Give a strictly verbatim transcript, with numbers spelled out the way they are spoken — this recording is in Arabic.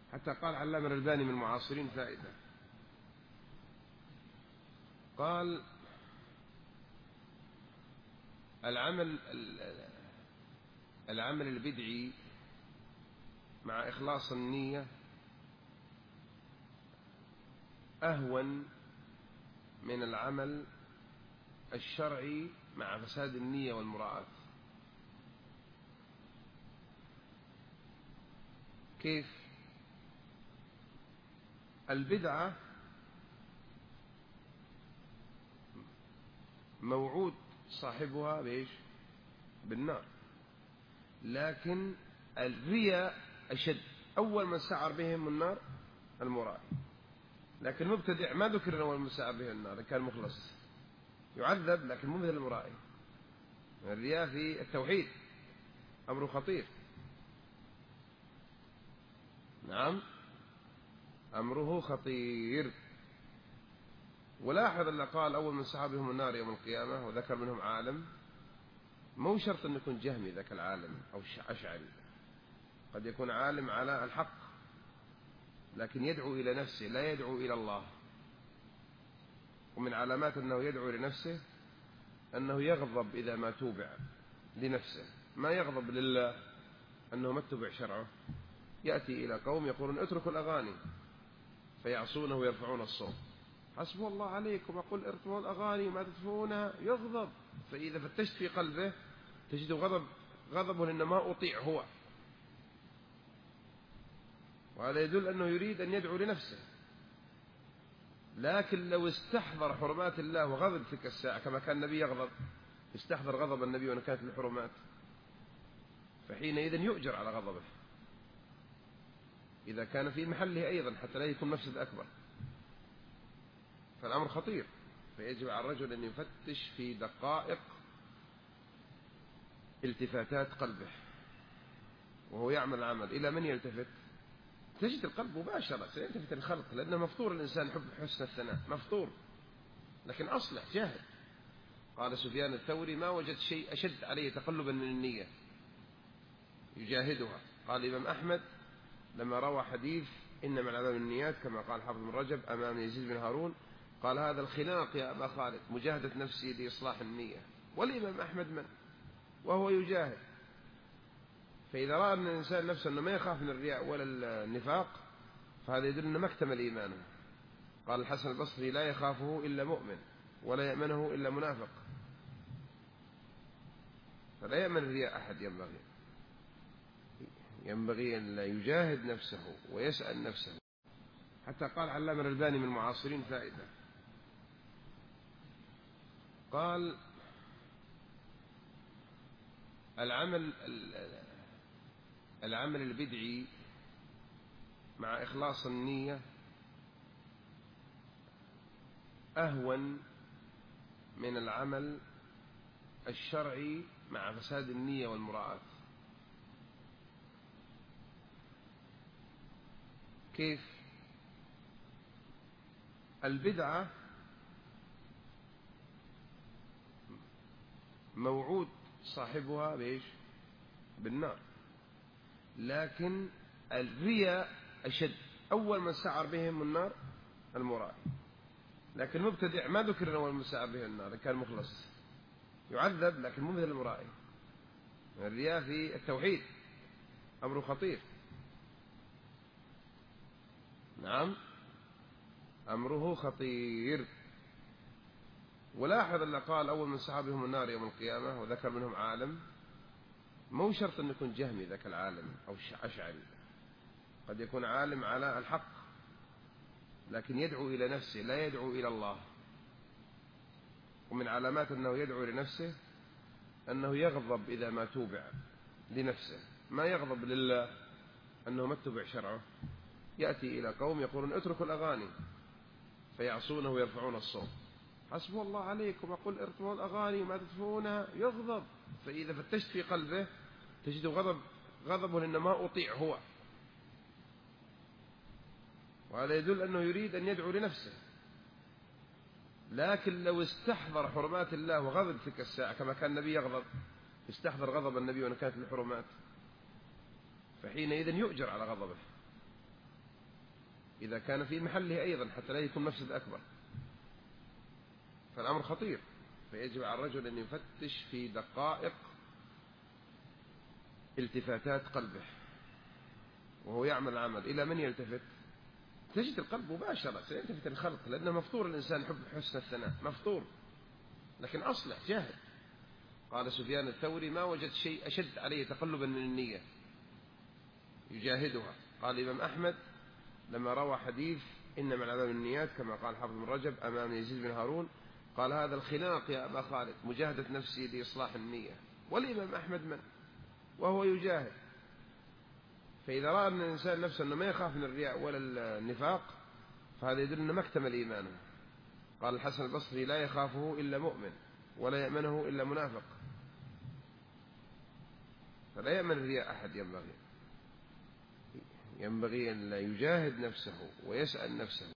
حتى قال علامة الألباني من المعاصرين فائدة، قال العمل العمل البدعي مع إخلاص النية أهون من العمل الشرعي مع فساد النية والمراءة. كيف؟ البدعة موعود صاحبها بإيش؟ بالنار، لكن الرياء أشد. أول من سعر بهم النار المرائي، لكن المبتدع ما ذكر أول من سعر به النار، كان مخلص يعذب، لكن مو مثل المرائي. الرياء في التوحيد أمر خطير، نعم أمره خطير. ولاحظ أن قال أول من سعر بهم النار يوم القيامة وذكر منهم عالم، مو شرط أن يكون جهمي ذاك العالم أو أشعري، قد يكون عالم على الحق لكن يدعو إلى نفسه لا يدعو إلى الله. ومن علامات أنه يدعو لنفسه أنه يغضب إذا ما توبع لنفسه، ما يغضب لله أنه ما اتبع شرعه. يأتي إلى قوم يقولون اتركوا الأغاني فيعصونه ويرفعون الصوت، حسب الله عليكم أقول ارفعوا الأغاني ما تدفعونها، يغضب. فإذا فتشت في قلبه تجد غضب غضبه لأنه ما أطيع هو، وهذا يدل أنه يريد أن يدعو لنفسه. لكن لو استحضر حرمات الله وغضب تلك الساعة كما كان النبي يغضب، استحضر غضب النبي وأن كانت الحرمات، فحينئذ يؤجر على غضبه إذا كان في محله أيضا حتى لا يكون مفسد أكبر. فالأمر خطير، فيجب على الرجل أن يفتش في دقائق التفاتات قلبه وهو يعمل العمل. إلى من يلتفت؟ تجد القلب مباشرة سيلتفت الخلق، لأنه مفطور الإنسان حب حسن الثناء، مفطور، لكن أصلح جاهد. قال سفيان الثوري ما وجد شيء أشد عليه تقلبا من النية يجاهدها. قال الإمام أحمد لما روى حديث إنما الأعمال بالنيات كما قال حافظ بن رجب أمام يزيد بن هارون، قال هذا الخناق يا أبا خالد مجاهدة نفسي لإصلاح النية. والإمام أحمد من وهو يجاهد. فإذا رأى أن الإنسان نفسه أنه ما يخاف من الرياء ولا النفاق فهذا يدل أنه ما اكتمل إيمانه. قال الحسن البصري لا يخافه إلا مؤمن ولا يأمنه إلا منافق. فلا يأمن الرياء أحد، ينبغي ينبغي أن لا يجاهد نفسه ويسأل نفسه. حتى قال علامة الألباني من المعاصرين فائدة، قال العمل العمل البدعي مع إخلاص النية أهون من العمل الشرعي مع فساد النية والمراءة. كيف؟ البدعة موعود صاحبها بإيش؟ بالنار، لكن الرياء أشد. أول من سعر بهم النار المرائي، لكن المبتدع ما ذكر أول من سعر به النار، كان مخلص يعذب، لكن مو مثل المرائي. الرياء في التوحيد أمر خطير، نعم أمره خطير. ولاحظ أن قال أول من سحبهم النار يوم القيامة وذكر منهم عالم، مو شرط أن يكون جهمي ذاك العالم أو أشعري، قد يكون عالم على الحق لكن يدعو إلى نفسه لا يدعو إلى الله. ومن علامات أنه يدعو لنفسه أنه يغضب إذا ما توبع لنفسه، ما يغضب لله أنه ما اتبع شرعه. يأتي إلى قوم يقولون اتركوا الأغاني فيعصونه ويرفعون الصوت، حسب الله عليكم أقول ارفعوا الأغاني ما تدفعونها، يغضب. فإذا فتشت في قلبه تجد غضب غضبه لأنه ما أطيع هو، وهذا يدل أنه يريد أن يدعو لنفسه. لكن لو استحضر حرمات الله وغضب تلك الساعة كما كان النبي يغضب، استحضر غضب النبي وأن كانت الحرمات، فحينئذ يؤجر على غضبه إذا كان في محله أيضا حتى لا يكون مفسد أكبر، فالأمر خطير. فيجب على الرجل أن يفتش في دقائق التفاتات قلبه وهو يعمل العمل. إلى من يلتفت؟ تجد القلب مباشرة سيلتفت الخلق، لأنه مفطور الإنسان حب حسن الثناء، مفطور، لكن أصلح جاهد. قال سفيان الثوري: ما وجدت شيء أشد عليه تقلبا من النية يجاهدها. قال الإمام أحمد لما روى حديث إنما الأعمال بالنيات كما قال حافظ بن رجب أمام يزيد بن هارون، قال: هذا الخناق يا أبا خالد مجاهدة نفسي لإصلاح النية. والإمام أحمد من وهو يجاهد. فإذا رأى أن الإنسان نفسه أنه ما يخاف من الرياء ولا النفاق، فهذا يدل أنه ما اكتمل إيمانه. قال الحسن البصري: لا يخافه إلا مؤمن ولا يأمنه إلا منافق. فلا يأمن الرياء أحد. ينبغي ينبغي أن لا يجاهد نفسه ويسأل نفسه.